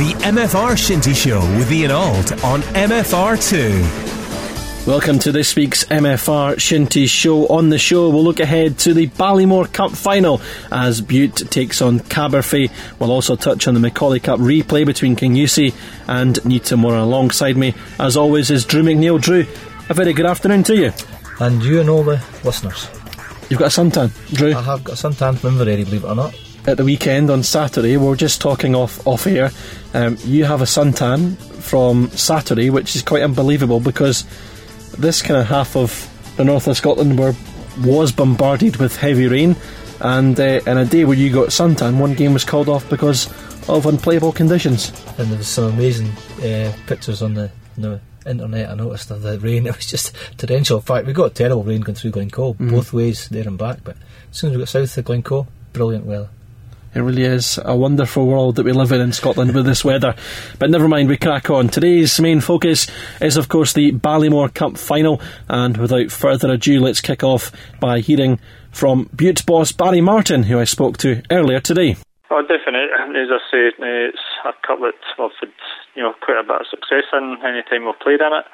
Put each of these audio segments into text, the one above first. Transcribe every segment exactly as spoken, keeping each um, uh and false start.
The M F R Shinty Show with Ian Auld on M F R two. Welcome to this week's M F R Shinty Show. On the show, we'll look ahead to the Ballymore Cup final as Bute takes on Caberfeidh. We'll also touch on the Macaulay Cup replay between Kingussie and Newtonmore. Alongside me, as always, is Drew McNeil. Drew, a very good afternoon to you. And you and all the listeners. You've got a suntan, Drew? I have got a suntan from Inverary, believe it or not. At the weekend on Saturday, we were just talking off, off air, um, you have a suntan from Saturday, which is quite unbelievable because this kind of half of the north of Scotland were, was bombarded with heavy rain, and uh, in a day where you got suntan, one game was called off because of unplayable conditions. And there was some amazing uh, pictures on the, on the internet I noticed of the rain. It was just torrential. In fact, we got terrible rain going through Glencoe, mm. both ways there and back, but as soon as we got south of Glencoe, brilliant weather. It really is a wonderful world that we live in in Scotland with this weather. But never mind, we crack on. Today's main focus is, of course, the Ballymore Cup final. And without further ado, let's kick off by hearing from Bute boss Barry Martin, who I spoke to earlier today. Oh, definitely. As I say, it's a cup that we've had, you know, quite a bit of success in any time we've played in it.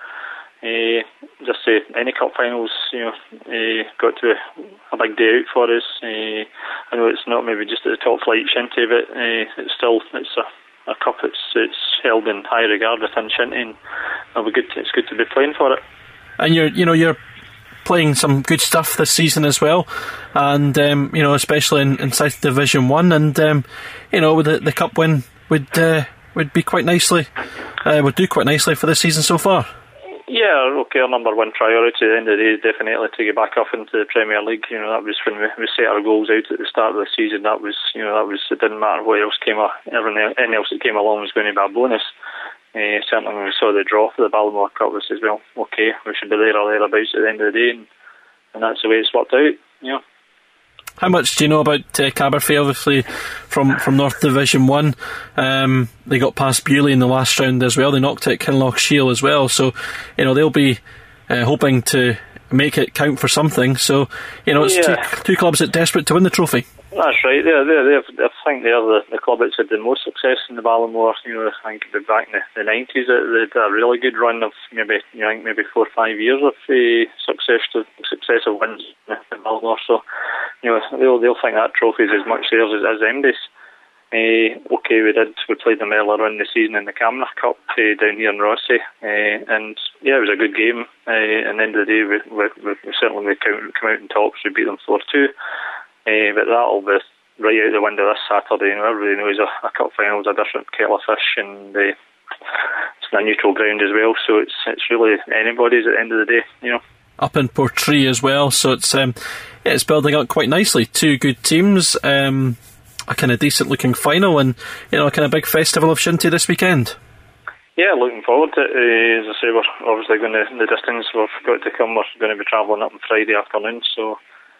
Uh, just say any cup finals, you know, uh, got to be a big day out for us. Uh, I know it's not maybe just at the top flight Shinty, but uh, it's still it's a, a cup that's it's held in high regard within Shinty, and it'll be good. To, it's good to be playing for it. And you're, you know, you're playing some good stuff this season as well, and um, you know, especially in, in South Division One, and um, you know, with the, the cup win would uh, would be quite nicely, uh, would do quite nicely for this season so far. Yeah, okay, our number one priority at the end of the day is definitely to get back up into the Premier League. You know, that was when we, we set our goals out at the start of the season. That was, you know, that was, it didn't matter what else came up. Everything else that came along was going to be a bonus. Uh, certainly when we saw the draw for the Ballymore Cup, we said, well, okay, we should be there or thereabouts at the end of the day, and, and that's the way it's worked out, you know. How much do you know about uh, Caberfeidh, obviously, from, from North Division one? Um, they got past Beaulieu in the last round as well. They knocked out Kinlochshiel as well. So, you know, they'll be uh, hoping to make it count for something. So, you know, it's yeah. two, two clubs that are desperate to win the trophy. That's right. They're, they're, they're, I think they're the, the club that's had the most success in the Ballymore. You know, I think it'd be back in the, the nineties. They had a really good run of maybe, you know, I think maybe four or five years of uh, success to, successive wins in the Ballymore. So, you know, they'll they'll think that trophy is as much theirs as, as M D S. Uh, okay, we did. We played them earlier in the season in the Camna Cup uh, down here in Rossie, uh, and yeah, it was a good game. Uh, and at the end of the day, we, we, we certainly we come, come out in tops. We beat them four two. Uh, but that'll be right out the window this Saturday. You know, everybody knows a, a cup final is a different kettle of fish, and uh, it's a neutral ground as well. So it's it's really anybody's at the end of the day. You know, up in Portree as well. So it's um, yeah, it's building up quite nicely. Two good teams, um, a kind of decent looking final, and you know, a kind of big festival of Shinty this weekend. Yeah, looking forward to it. Uh, as I say, we're obviously going to the distance we've got to come. We're going to be travelling up on Friday afternoon, so.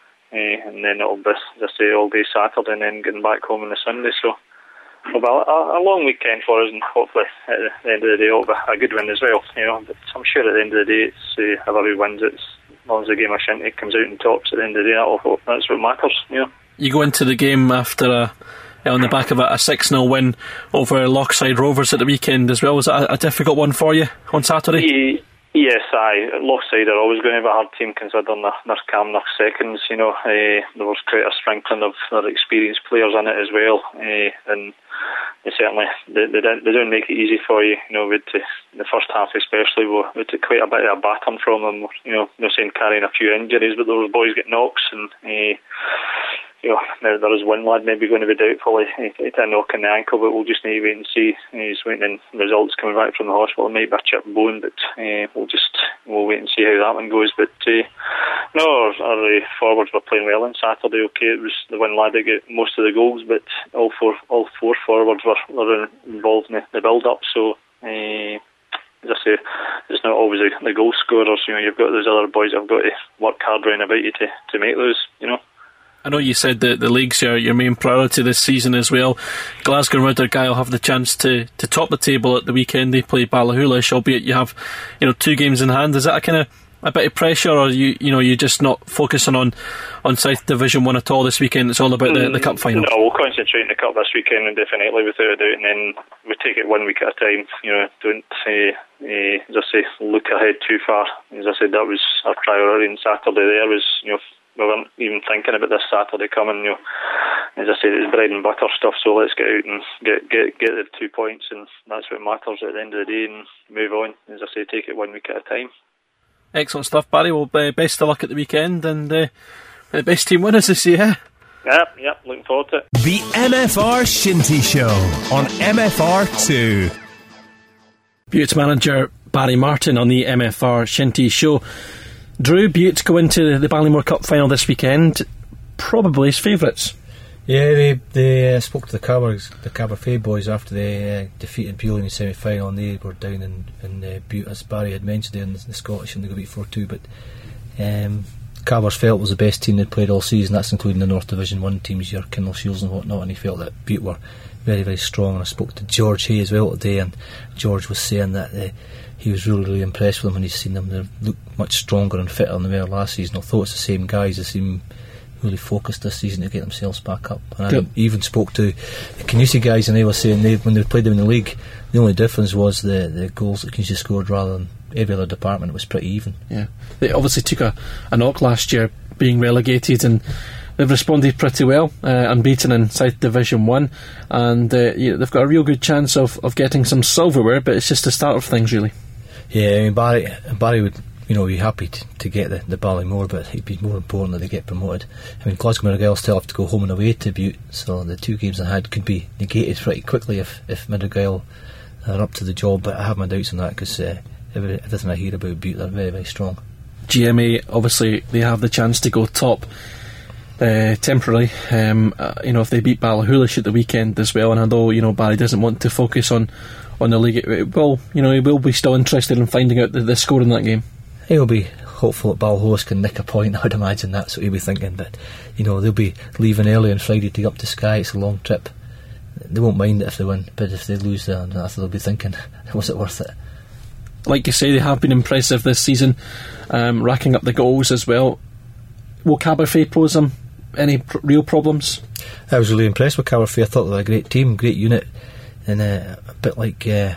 Uh, and then it'll be, as I say, all day Saturday and then getting back home on the Sunday. So it'll be a, a long weekend for us, and hopefully at the end of the day it'll be a good win as well. You know, but I'm sure at the end of the day, it's uh, whoever wins it, as long as the game of Shinty comes out in tops at the end of the day, that'll, that's what matters. You know, you go into the game after a, on the back of a, a six nil win over Lochside Rovers at the weekend as well. Was that a, a difficult one for you on Saturday? Yeah. Yes, aye. Lochside are always going to have a hard team considering their, their Camna seconds. You know, uh, there was quite a sprinkling of their experienced players in it as well, uh, and they certainly they, they don't they don't make it easy for you. You know, with the, the first half especially, we, we took quite a bit of a battering from them. You know, no saying carrying a few injuries, but those boys get knocks, and uh, you know, now there is one lad maybe going to be doubtful. He had a knock in the ankle, but we'll just need to wait and see. He's waiting on results coming back from the hospital. It might be a chipped bone, but uh, we'll just we'll wait and see how that one goes. But uh, no, our, our uh, forwards were playing well on Saturday. Okay, it was the one lad that got most of the goals, but all four all four forwards were, were involved in the, the build-up. So. Uh, As I say, it's not always the, the goal scorers. You know, you've got those other boys that have got to work hard round about you to, to make those. You know. I know you said that the league's your, your main priority this season as well. Glasgow and Rudderguy will have the chance to, to top the table at the weekend. They play Ballachulish, albeit you have, you know, two games in hand. Is that a kind of a bit of pressure, or you you know, you're just not focusing on, on South Division one at all this weekend? It's all about the, the cup final. No, we'll concentrate on the cup this weekend, and definitely, without a doubt, and then we take it one week at a time. You know, don't uh, uh, just say look ahead too far. As I said, that was our priority on Saturday. There was, you know, we weren't even thinking about this Saturday coming. You know, as I said, it's bread and butter stuff. So let's get out and get get get the two points, and that's what matters at the end of the day, and move on. As I say, take it one week at a time. Excellent stuff, Barry. Well, uh, best of luck at the weekend, and uh, the best team win, as they say. Yeah. Yep, yep. Looking forward to it. The M F R Shinty Show on M F R two. Bute manager Barry Martin on the M F R Shinty Show. Drew, Bute go into the Ballymore Cup final this weekend. Probably his favourites. Yeah, they they uh, spoke to the Cabers, the Caberfay boys after they uh, defeated Bewley in the semi-final, and they were down in, in uh, Bute, as Barry had mentioned there in the, the Scottish, and they got beat four two. But um, Cabers felt it was the best team they'd played all season. That's including the North Division one teams, your Kindle Shields and whatnot, and he felt that Bute were very, very strong. And I spoke to George Hay as well today, and George was saying that uh, he was really, really impressed with them when he's seen them. They look much stronger and fitter than they were last season. Although it's the same guys, they seem really focused this season to get themselves back up. And I even spoke to the Canusi guys, and they were saying they, when they played them in the league, the only difference was the, the goals that Canusi scored rather than every other department. It was pretty even. Yeah, they obviously took a, a knock last year being relegated, and they've responded pretty well, uh, unbeaten in South Division one, and uh, yeah, they've got a real good chance of, of getting some silverware, but it's just the start of things, really. Yeah, I mean, Barry, Barry would, you know, be happy to, to get the, the Ballymore, but it'd be more important that they get promoted. I mean, Glasgow Motherwell still have to go home and away to Bute, so the two games they had could be negated pretty quickly if, if Motherwell are up to the job, but I have my doubts on that, because uh, everything I hear about Bute, they're very, very strong. G M A, obviously, they have the chance to go top uh, temporarily, um, uh, you know, if they beat Ballachulish at the weekend as well, and although, you know, Barry doesn't want to focus on on the league, it, it will, you know, he will be still interested in finding out the, the score in that game. He'll be hopeful that Balhoas can nick a point. I would imagine that's what he'll be thinking, but you know, they'll be leaving early on Friday to go up to Skye. It's a long trip. They won't mind it if they win, but if they lose, then I think they'll be thinking, was it worth it? Like you say, they have been impressive this season, um, racking up the goals as well. Will Caberfay pose them any pr- real problems? I was really impressed with Caberfay. I thought they were a great team, great unit, and uh, a bit like uh,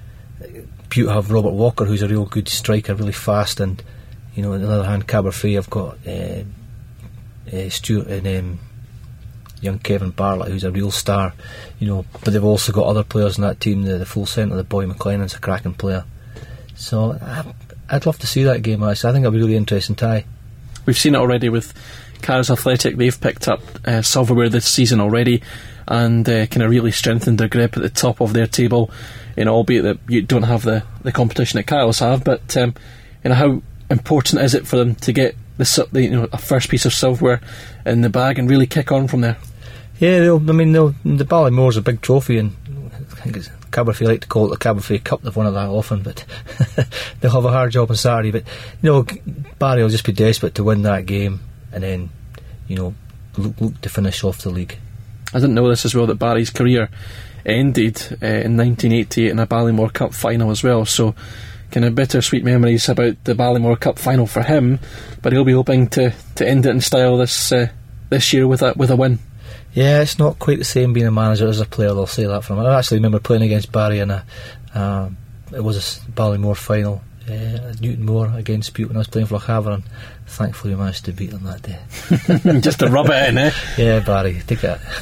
Bute have Robert Walker, who's a real good striker, really fast, and you know, on the other hand, Caberfay have got uh, uh, Stuart and um, young Kevin Bartlett, who's a real star, you know, but they've also got other players in that team. The, the full centre, the boy McLennan's a cracking player. So I, I'd love to see that game, actually. I think it'll be a really interesting tie. We've seen it already with Carrs Athletic. They've picked up uh, silverware this season already, and uh, kind of really strengthened their grip at the top of their table, you know, albeit that you don't have the, the competition that Kyle's have, but um, you know, how important is it for them to get the, the you know, a first piece of silverware in the bag and really kick on from there? Yeah, they'll, I mean, they'll, the Ballymore's a big trophy, and I think it's Caberfay like to call it the Caberfay Cup. They've won it that often, but they'll have a hard job on Saturday. But you know, Barry will just be desperate to win that game, and then, you know, look, look to finish off the league. I didn't know this as well, that Barry's career ended uh, in nineteen eighty-eight in a Ballymore Cup final as well, so kind of bittersweet memories about the Ballymore Cup final for him, but he'll be hoping to, to end it in style this uh, this year with a, with a win. Yeah, it's not quite the same being a manager as a player, they'll say that from him. I actually remember playing against Barry in a uh, it was a Ballymore final, uh, Newton Moore against Bute when I was playing for Lochaber, and thankfully we managed to beat them that day. Just to rub it in, eh? Yeah, Barry, take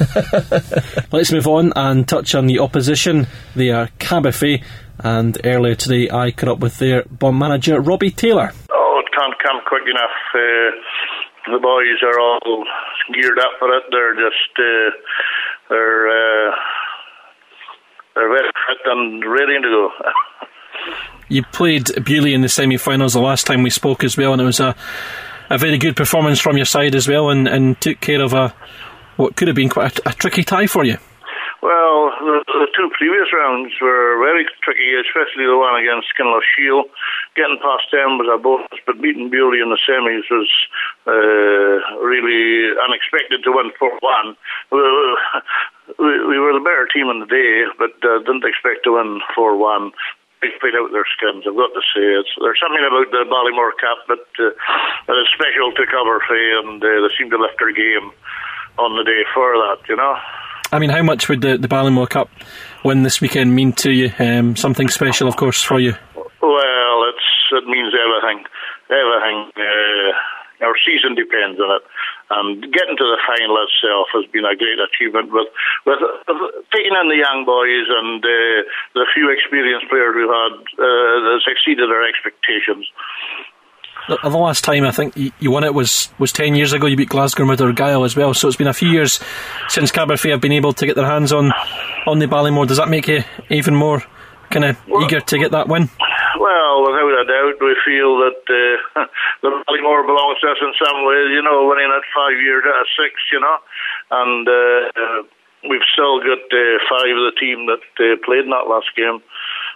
that. Let's move on and touch on the opposition. They are Caberfay, and earlier today I caught up with their bomb manager Robbie Taylor. Oh, it can't come quick enough. Uh, the boys are all geared up for it. They're just uh, they're uh, they're very fit and ready to go. You played Bewley in the semi-finals the last time we spoke as well, and it was a a very good performance from your side as well, and, and took care of a what could have been quite a, a tricky tie for you. Well, the, the two previous rounds were very tricky, especially the one against Kinloch Shield. Getting past them was a bonus, but beating Bewley in the semis was uh, really unexpected to win four one. We, we, we were the better team in the day, but uh, didn't expect to win four one. played out their skins, I've got to say. It's, there's something about the Ballymore Cup that, uh, that is special to Coverfray, and uh, they seem to lift their game on the day for that, you know. I mean, how much would the, the Ballymore Cup win this weekend mean to you? Um, something special, of course, for you. Well, it's it means everything. Everything. Uh, our season depends on it. And getting to the final itself has been a great achievement with, with, with taking in the young boys and uh, the few experienced players we've had uh, that's exceeded our expectations. The, the last time I think you, you won it was, was ten years ago. You beat Glasgow Mid Argyll as well, so it's been a few years since Caberfray have been able to get their hands on, on the Ballymore. Does that make you even more kind of well, eager to get that win? Well, without a doubt, we feel that uh, the Ballymore belongs to us in some ways, you know, winning it five years out of six, you know, and uh, uh, we've still got uh, five of the team that uh, played in that last game,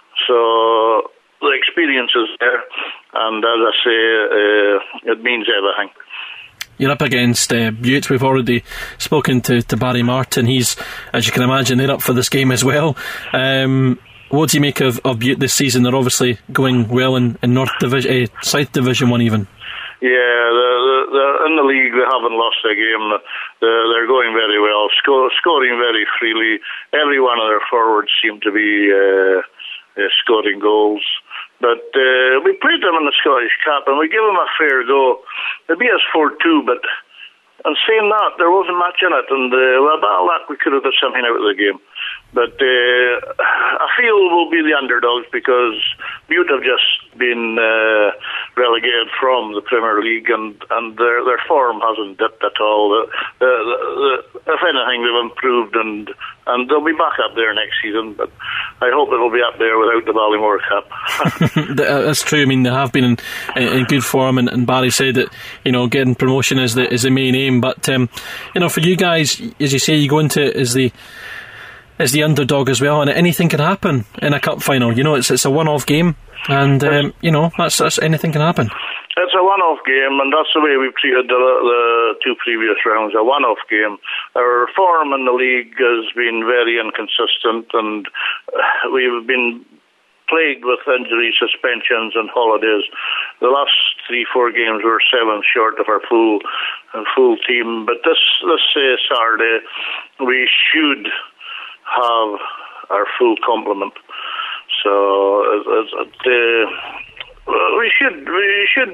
so the experience is there, and as I say, uh, it means everything. You're up against uh, Butte. We've already spoken to, to Barry Martin. He's, as you can imagine, they're up for this game as well. Um, what do you make of, of Butte this season? They're obviously going well in, in North Division, uh, South Division One even. Yeah, the, the, the, in the league they haven't lost a game. They're, they're going very well, sco- scoring very freely. Every one of their forwards seem to be uh, uh, scoring goals. But uh, we played them in the Scottish Cup and we gave them a fair go. They beat us four two, but and saying that, there wasn't much in it, and uh, well, bad luck, we could have got something out of the game. But uh, I feel we'll be the underdogs because Butte have just been uh, relegated from the Premier League, and, and their their form hasn't dipped at all. The, the, the, if anything, they've improved, and and they'll be back up there next season. But I hope it'll be up there without the Ballymore Cup. That's true. I mean, they have been in, in good form, and, and Barry said that, you know, getting promotion is the is the main aim. But um, you know, for you guys, as you say, you go into it as the as the underdog as well, and anything can happen in a cup final. You know, it's it's a one-off game, and um, you know, that's, that's anything can happen. It's a one-off game, and that's the way we've treated the, the two previous rounds, a one-off game. Our form in the league has been very inconsistent, and we've been plagued with injuries, suspensions and holidays. The last three, four games we were seven short of our full full team, but this, this uh, Saturday we should have our full complement. So uh, uh, we should we should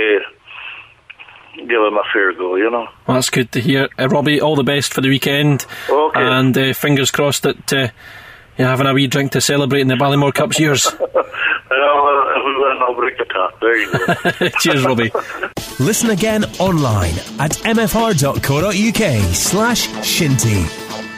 uh, give them a fair go, you know. Well, that's good to hear, uh, Robbie. All the best for the weekend, okay. And uh, fingers crossed that uh, you're having a wee drink to celebrate in the Ballymore Cup's yours. Well, uh, if we win, I'll break the tap. There you go. Cheers, Robbie. Listen again online at mfr.co.uk slash shinty.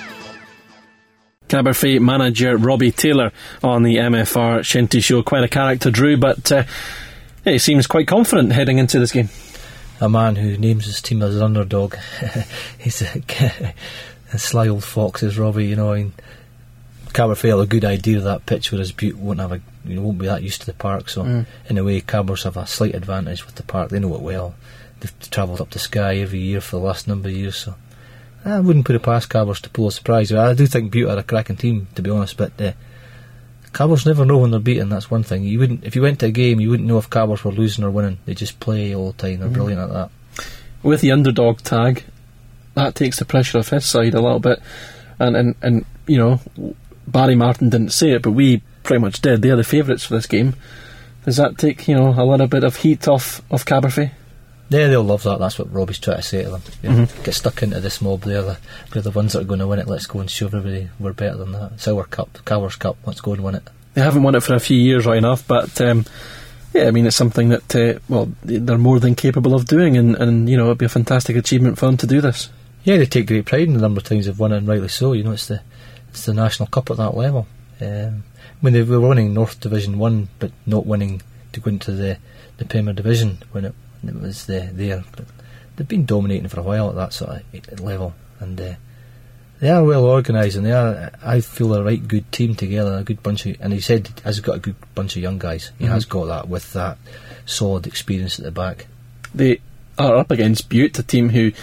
Caberfray manager Robbie Taylor on the M F R Shinty Show. Quite a character, Drew, but uh, yeah, he seems quite confident heading into this game. A man who names his team as an underdog. He's a, a sly old fox, is Robbie. You know, I mean, Caberfray have a good idea of that pitch, whereas Butte won't have a, you know, won't be that used to the park. So mm. in a way, Cabers have a slight advantage with the park. They know it well. They've travelled up to Skye every year for the last number of years. So I wouldn't put it past Cabers to pull a surprise. I do think Butte are a cracking team, to be honest, but uh, Cabers never know when they're beaten. That's one thing. You wouldn't, if you went to a game, you wouldn't know if Cabers were losing or winning. They just play all the time. They're mm. brilliant at that. With the underdog tag, that takes the pressure off his side a little bit, and and, and you know, Barry Martin didn't say it, but we pretty much did. They're the favourites for this game. Does that take, you know, a little bit of heat off of Caberfray? Yeah, they'll love that. That's what Robbie's trying to say to them. You know, mm-hmm. Get stuck into this mob. They're the, they're the ones that are going to win it. Let's go and show everybody we're better than that. It's our cup, Cabers Cup. Let's go and win it. They haven't won it for a few years, right enough, but um, yeah, I mean, it's something that uh, well, they're more than capable of doing, and, and you know, it'd be a fantastic achievement for them to do this. Yeah, they take great pride in the number of times they've won it, and rightly so. You know, it's the it's the national cup at that level. Um, when they were winning North Division One, but not winning to go into the, the Premier Division when it, when it was the, there. But they've been dominating for a while at that sort of level, and uh, they are well organised, and they are. I feel a right good team together, a good bunch of. And he said he has got a good bunch of young guys. He mm-hmm. has got that with that solid experience at the back. They are up against Butte, a team who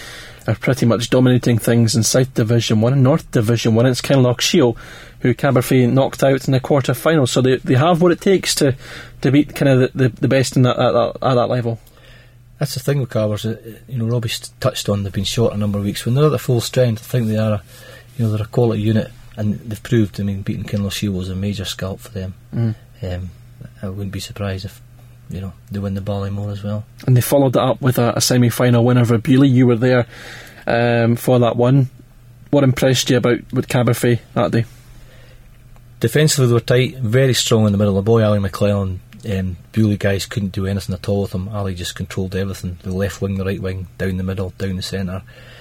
are pretty much dominating things in South Division one and North Division one. It's Kinlochshiel who Caberfeidh knocked out in the quarter final, so they they have what it takes to, to beat kind of the, the, the best in that, at, that, at that level. That's the thing with Cabers. You know, Robbie's touched on they've been short a number of weeks. When they're at their full strength, I think they are. A, you know, they're a quality unit, and they've proved. I mean, beating Kinlochshiel was a major scalp for them. Mm. Um, I wouldn't be surprised if, you know, they win the Ballymore as well. And they followed that up with a, a semi-final win over Beaulieu. You were there um, for that one. What impressed you about with Caberfeidh that day? Defensively they were tight, very strong in the middle. The boy Ali McClellan, um, Beaulieu guys couldn't do anything at all with him. Ali just controlled everything, the left wing, the right wing, down the middle, down the centre.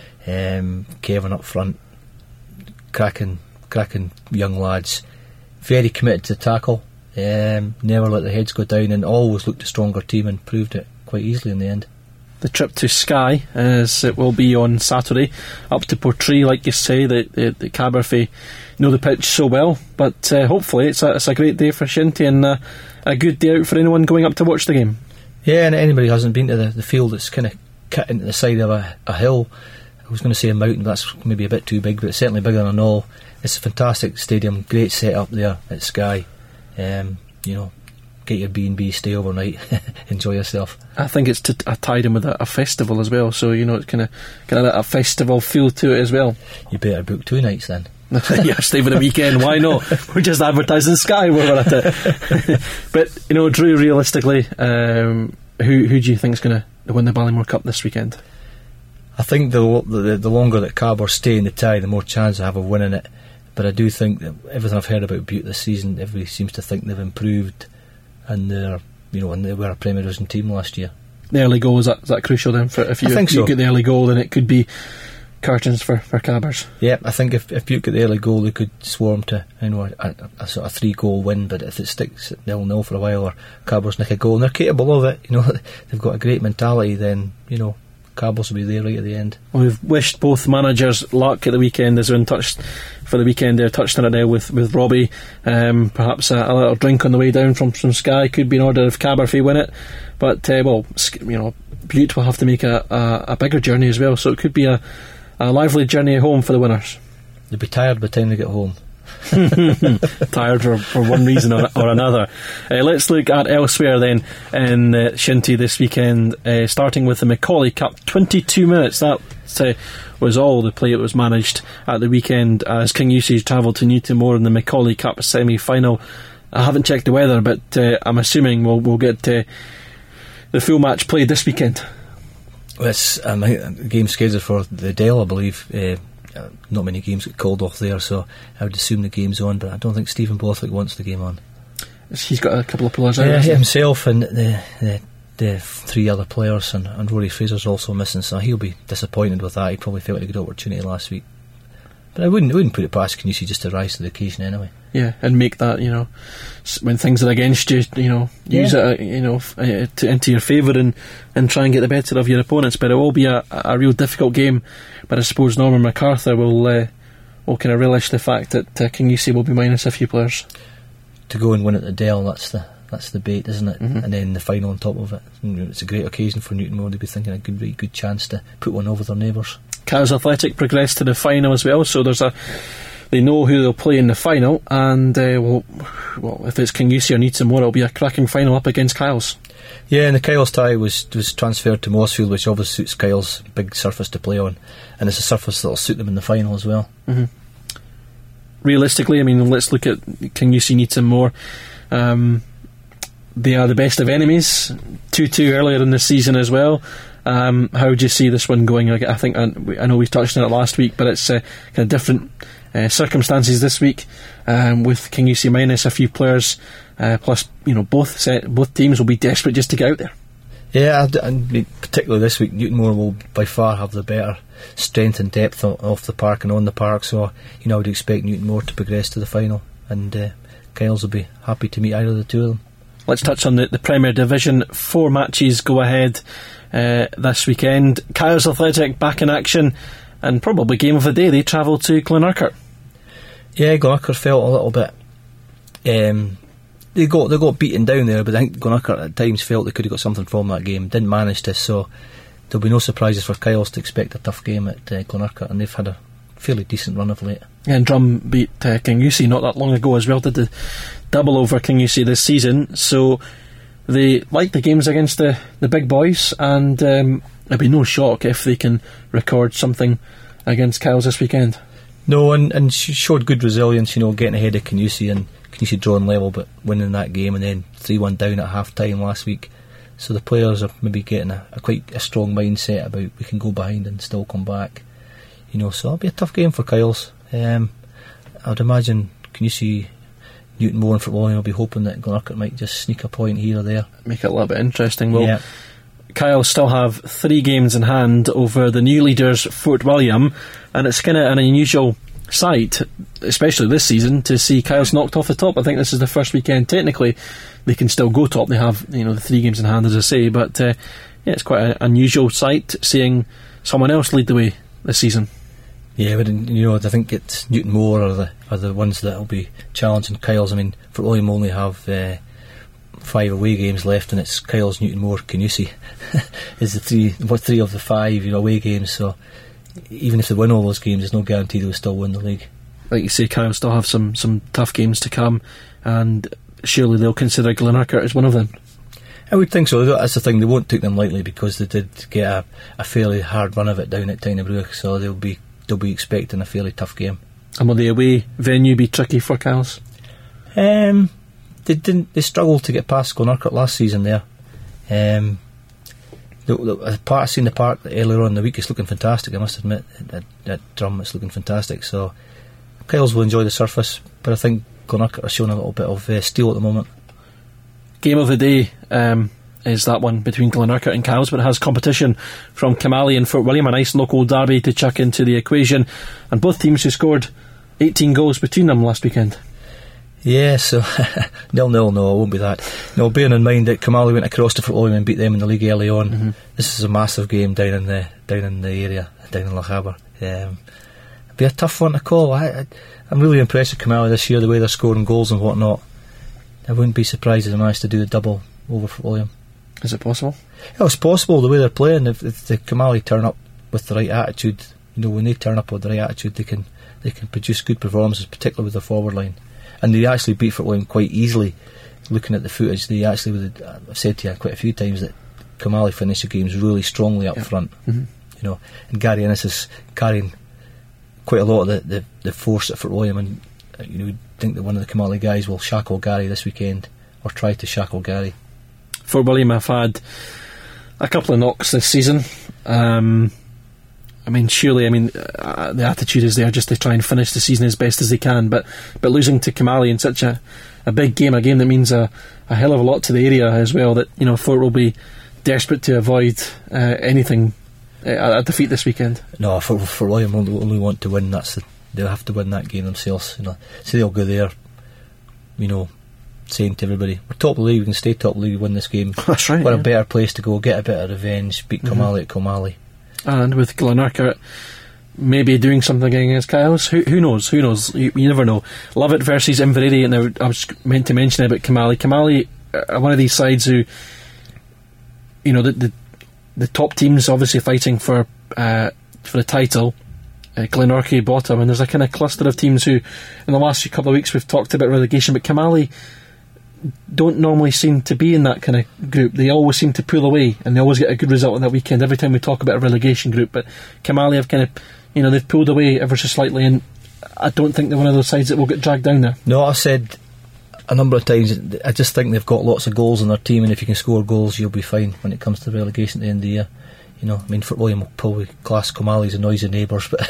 um, Kevin up front, cracking cracking young lads, very committed to tackle, um, never let the heads go down, and always looked a stronger team and proved it quite easily in the end. The trip to Skye, as it will be on Saturday, up to Portree, like you say, the, the, the Caberfeidh know the pitch so well, but uh, hopefully it's a, it's a great day for Shinty and uh, a good day out for anyone going up to watch the game. Yeah, and anybody who hasn't been to the, the field, it's kind of cut into the side of a, a hill. I was going to say a mountain, but that's maybe a bit too big, but it's certainly bigger than a knoll. It's a fantastic stadium, great set up there at Skye. Um, you know, get your B and B, stay overnight, enjoy yourself. I think it's t- I tied in with a, a festival as well, so you know it's kind of kind of a festival feel to it as well. You better book two nights then. Yeah, stay for the weekend. Why not? We're just advertising Skye where we're at it. But you know, Drew, realistically, um, who who do you think is going to win the Ballymore Cup this weekend? I think the the, the longer that Cabor stay in the tie, the more chance I have of winning it. But I do think that everything I've heard about Butte this season, everybody seems to think they've improved, and they're, you know, and they were a Premier Division team last year. The early goal, is that, is that crucial then? For if you, I think you so. get the early goal, then it could be curtains for, for Cabers. Yeah, I think if, if Butte get the early goal, they could swarm to, you know, a, a, a sort of three goal win. But if it sticks at nil nil for a while, or Cabers nick a goal, and they're capable of it, you know, they've got a great mentality, then, you know, Cabers will be there right at the end. Well, we've wished both managers luck at the weekend, as we're touched for the weekend there, touched on it there with, with Robbie. Um, perhaps a, a little drink on the way down from, from Skye could be in order if Caberfeidh win it. But, uh, well, you know, Butte will have to make a, a, a bigger journey as well, so it could be a, a lively journey home for the winners. They'll be tired by the time they get home. Tired for, for one reason or, or another. Uh, let's look at elsewhere then in uh, Shinty this weekend, uh, starting with the Macaulay Cup. twenty-two minutes, that uh, was all the play that was managed at the weekend as King Usage travelled to Newtonmore in the Macaulay Cup semi-final. I haven't checked the weather, but uh, I'm assuming we'll, we'll get uh, the full match played this weekend. Well, it's um, a game scheduled for the Dale, I believe. uh, Uh, not many games get called off there, so I would assume the game's on, but I don't think Stephen Borthwick wants the game on. He's got a couple of players out. Yeah, himself and the, the the three other players, and, and Rory Fraser's also missing, so he'll be disappointed with that. He probably felt a good opportunity last week, but I wouldn't I wouldn't put it past Canusi just to rise to the occasion anyway. Yeah, and make that, you know, when things are against you, you know, use yeah. it, you know, uh, to, into your favour and, and try and get the better of your opponents. But it will be a, a real difficult game. But I suppose Norman MacArthur will uh, will kind of relish the fact that uh, King Usage will be minus a few players to go and win at the Dell. That's the that's the bait, isn't it? Mm-hmm. And then the final on top of it. It's a great occasion for Newtonmore. They'll be thinking a good, really good chance to put one over their neighbours. Cowes Athletic progressed to the final as well, so there's a. They know who they'll play in the final, and uh, well, well, if it's King Usage or Newtonmore, it'll be a cracking final up against Kyle's. Yeah, and the Kyle's tie was was transferred to Mossfield, which obviously suits Kyle's big surface to play on, and it's a surface that'll suit them in the final as well. Mm-hmm. Realistically, I mean, let's look at King Usage Newtonmore. Um, they are the best of enemies, two two earlier in the season as well. Um, how would you see this one going? I think I, I know we touched on it last week, but it's uh, kind of different uh, circumstances this week, um, with King Usage minus a few players, uh, plus you know both set, both teams will be desperate just to get out there. Yeah, and particularly this week, Newtonmore will by far have the better strength and depth off the park and on the park. So you know I would expect Newtonmore to progress to the final, and uh, Kyles will be happy to meet either of the two of them. Let's touch on the, the Premier Division. Four matches go ahead uh, this weekend. Cowes Athletic back in action, and probably game of the day. They travel to Glenurquhart. Yeah, Glenurquhart felt a little bit. Um, they got they got beaten down there, but I think Glenurquhart at times felt they could have got something from that game. Didn't manage to. So there'll be no surprises for Kyles to expect a tough game at uh, Glenurquhart, and they've had a fairly decent run of late. Yeah, and Drum beat uh, Kingussie not that long ago as well, did the double over Kingussie this season, so they like the games against the, the big boys, and um, it'd be no shock if they can record something against Kyles this weekend. No, and, and she showed good resilience, you know, getting ahead of Kingussie, and Kingussie drawing level but winning that game, and then three one down at half time last week. So the players are maybe getting a, a quite a strong mindset about we can go behind and still come back. You know, so it'll be a tough game for Kyles. Um, I'd imagine, can you see Newton Moore and Footballing will be hoping that Glenurquhart might just sneak a point here or there. Make it a little bit interesting. Well, yeah. Kyles still have three games in hand over the new leaders Fort William, and it's kind of an unusual sight, especially this season, to see Kyles knocked off the top. I think this is the first weekend technically they can still go top. They have, you know, the three games in hand, as I say, but uh, yeah, it's quite an unusual sight seeing someone else lead the way this season. Yeah, but you know, I think it's Newton Moore are the are the ones that will be challenging Kyles. I mean, Fort William only have uh, five away games left, and it's Kyles, Newton Moore, Kingussie is the three, what three of the five, you know, away games. So even if they win all those games, there's no guarantee they'll still win the league. Like you say, Kyles still have some some tough games to come, and surely they'll consider Glenurquhart as one of them. I would think so. That's the thing, they won't take them lightly because they did get a, a fairly hard run of it down at Tynebrew, so they'll be they'll be expecting a fairly tough game. And will the away venue be tricky for Kyles? Um, they didn't. They struggled to get past Glenurquhart last season there. Um, the, the part I've seen the park earlier on in the week is looking fantastic. I must admit, at, at Drum it's looking fantastic. So Kyles will enjoy the surface, but I think Glenurquhart are showing a little bit of uh, steel at the moment. Game of the day um, is that one between Glenurquhart and Kyles, but it has competition from Kilmallie and Fort William, a nice local derby to chuck into the equation, and both teams who scored eighteen goals between them last weekend. Yeah, so nil nil, no, it won't be that. No, bearing in mind that Kilmallie went across to Fort William and beat them in the league early on. Mm-hmm. This is a massive game down in the down in the area, down in Lochaber. Um, it'll be a tough one to call. I, I, I'm really impressed with Kilmallie this year, the way they're scoring goals and whatnot. I wouldn't be surprised if they managed to do the double over Fort William. Is it possible? Yeah, it's possible, the way they're playing. If, if the Kilmallie turn up with the right attitude, you know, when they turn up with the right attitude, they can they can produce good performances, particularly with the forward line. And they actually beat Fort William quite easily. Looking at the footage, they actually, I've said to you quite a few times that Kilmallie finished the games really strongly up yeah. front. Mm-hmm. You know, and Gary Innes is carrying quite a lot of the, the, the force at Fort William, and you know, think that one of the Kilmallie guys will shackle Gary this weekend, or try to shackle Gary. Fort William have had a couple of knocks this season. Um, I mean, surely, I mean, uh, the attitude is there just to try and finish the season as best as they can. But but losing to Kilmallie in such a, a big game, a game that means a, a hell of a lot to the area as well, that, you know, Fort will be desperate to avoid uh, anything uh, a defeat this weekend. No, Fort, Fort William only, only want to win. That's the, they'll have to win that game themselves. You know, so they'll go there, you know, saying to everybody, we're top of the league, we can stay top of the league, win this game. That's right. We're yeah. a better place to go, get a bit of revenge, beat mm-hmm. Kilmallie at Kilmallie. And with Glenurquhart maybe doing something against Kyles, who who knows? Who knows? You, you never know. Lovett versus Inverary, and I was meant to mention about Kilmallie. Kilmallie are one of these sides who, you know, the the, the top teams obviously fighting for uh, for the title. Uh, Glenorchy bottom, and there's a kind of cluster of teams who, in the last few couple of weeks, we've talked about relegation, but Kilmallie don't normally seem to be in that kind of group. They always seem to pull away, and they always get a good result on that weekend every time we talk about a relegation group. But Kilmallie have kind of, you know, they've pulled away ever so slightly, and I don't think they're one of those sides that will get dragged down there. No, I've said a number of times, I just think they've got lots of goals in their team, and if you can score goals, you'll be fine when it comes to relegation at the end of the year. You know, I mean, Fort William will probably class Kilmallie as a noisy neighbours, but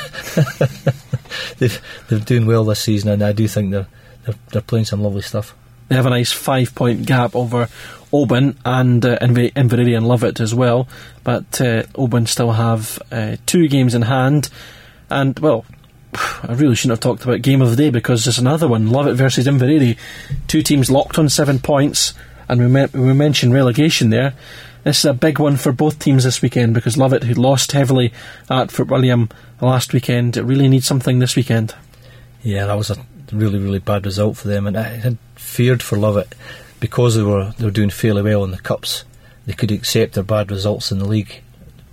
they've, they're doing well this season, and I do think they're, they're they're playing some lovely stuff. They have a nice five point gap over Oban and uh, Inverary and Lovett as well, but uh, Oban still have uh, two games in hand, and well, I really shouldn't have talked about game of the day, because there's another one, Lovett versus Inverary, two teams locked on seven points, and we, me- we mentioned relegation there. This is a big one for both teams this weekend, because Lovett, who lost heavily at Fort William last weekend, really needs something this weekend. Yeah, that was a really, really bad result for them, and I had feared for Lovett, because they were they were doing fairly well in the cups. They could accept their bad results in the league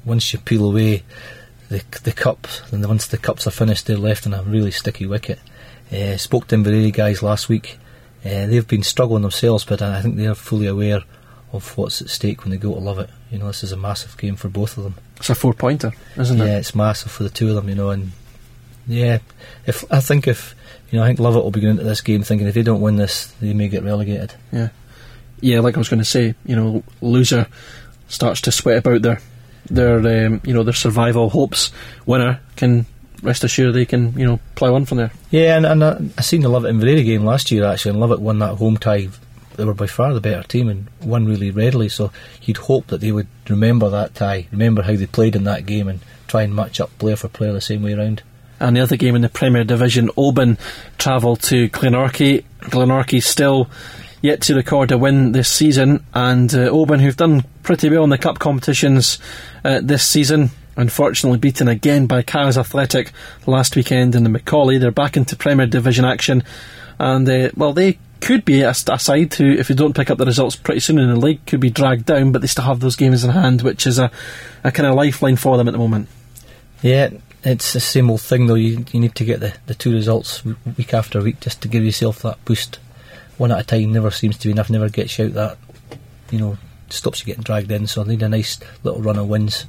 once you peel away the the cups, and once the cups are finished, they're left in a really sticky wicket. Uh, spoke to Inveraray guys last week. Uh, they've been struggling themselves, but I think they're fully aware of what's at stake when they go to Lovat. You know, this is a massive game for both of them. It's a four-pointer, isn't yeah, it? Yeah, it's massive for the two of them. You know, and yeah, if I think if you know, I think Lovat will be going into this game thinking if they don't win this, they may get relegated. Yeah, yeah. Like I was going to say, you know, loser starts to sweat about their their um, you know their survival hopes. Winner can rest assured they can you know plough on from there. Yeah, and, and I, I seen the Lovat Inveraray game last year actually, and Lovat won that home tie. They were by far the better team and won really readily, so you'd hope that they would remember that tie, remember how they played in that game, and try and match up player for player the same way around. And the other game in the Premier Division, Oban travelled to Glenorchy. Glenorchy still yet to record a win this season, and uh, Oban, who've done pretty well in the cup competitions uh, this season, unfortunately beaten again by Cowes Athletic last weekend in the Macaulay. They're back into Premier Division action, and uh, well, they could be a, a side who, if they don't pick up the results pretty soon in the league, could be dragged down, but they still have those games in hand, which is a, a kind of lifeline for them at the moment. Yeah, it's the same old thing though. You you need to get the, the two results week after week just to give yourself that boost. One at a time never seems to be enough, never gets you out that, you know, stops you getting dragged in, so I need a nice little run of wins.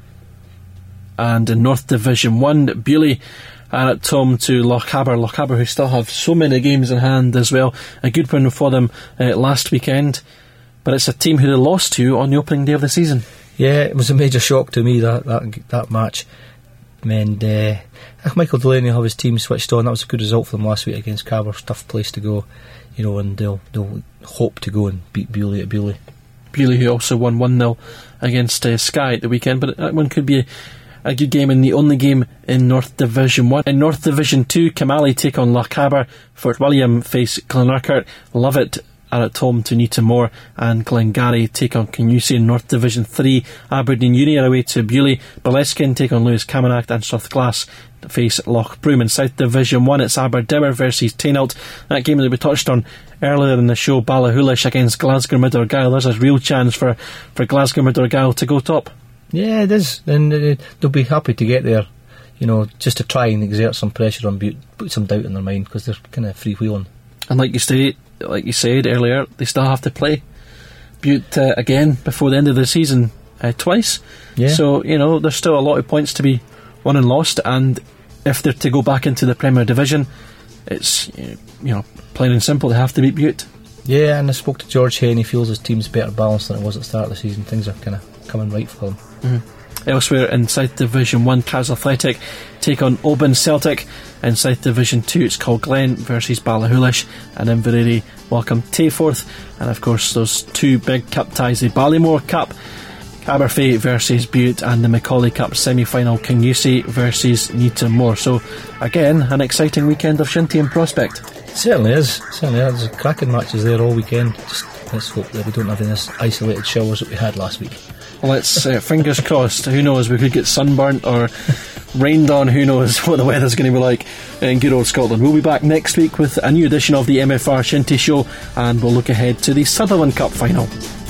And in North Division one, Beaulieu are at home to Lochaber. Lochaber, who still have so many games in hand as well. A good win for them uh, last weekend, but it's a team who they lost to on the opening day of the season. Yeah, it was a major shock to me, that that, that match. And uh, Michael Delaney will have his team switched on. That was a good result for them last week against Cabers. Tough place to go, you know, and they'll they'll hope to go and beat Beaulieu at Beaulieu. Beaulieu, who also won one nil against uh, Skye at the weekend, but that one could be a, a good game, and the only game in North Division one. In North Division two, Camally take on Lochaber, Fort William face Glenurquhart, Lovat are at home to Newtonmore, and Glengarry take on Canusie. In North Division three, Aberdeen Uni are away to Beaulieu, Boleskine take on Lewis Camanachd, and Strathglass face Lochbroom. In South Division one, it's Aberdour versus Tainault. That game that we touched on earlier in the show, Ballachulish against Glasgow Mid Argyll. There's a real chance for, for Glasgow Mid Argyll to go top. Yeah, it is, and uh, they'll be happy to get there, you know, just to try and exert some pressure on Butte, put some doubt in their mind, because they're kind of freewheeling. And like you say, like you said earlier, they still have to play Butte uh, again before the end of the season uh, twice. Yeah. So, you know, there's still a lot of points to be won and lost, and if they're to go back into the Premier Division, it's, you know, plain and simple, they have to beat Butte. Yeah, and I spoke to George Hay, and he feels his team's better balanced than it was at the start of the season. Things are kind of coming right for them. Mm-hmm. Elsewhere in South Division one, Cowes Athletic take on Oban Celtic. In South Division two, it's Colglen versus Ballachulish, and Inveraray welcome Tayforth. And of course, those two big cup ties, the Ballymore Cup, Aberfay versus Butte, and the Macaulay Cup semi-final, Canusie versus Newtonmore. So again, an exciting weekend of shinty and prospect. It certainly is. Certainly is. There's cracking matches there all weekend. Just let's hope that we don't have any isolated showers that we had last week. Well, let's uh, fingers crossed. Who knows? We could get sunburnt or rained on. Who knows what the weather's going to be like in good old Scotland. We'll be back next week with a new edition of the M F R Shinty Show, and we'll look ahead to the Sutherland Cup final.